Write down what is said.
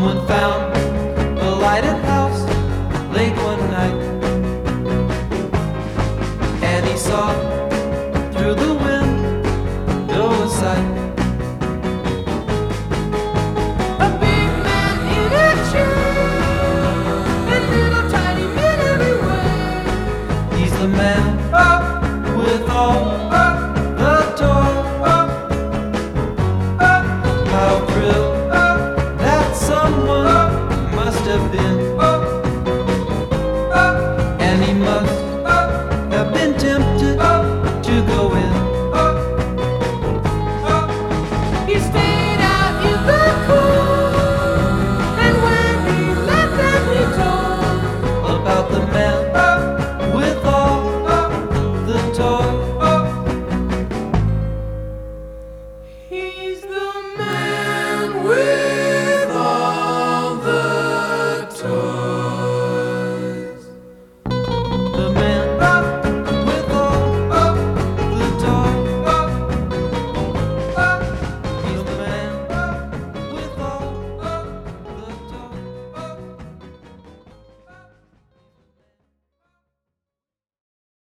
Someone found a lighted house late one night, and he saw through the window a sight. A big man in a chair, and little tiny men everywhere. He's the man with all the toy. How thrilled that someone must have been, and he must have been tempted to go in. He stayed out in the cool, and when he left them he told about the man with all the toy. He's the man with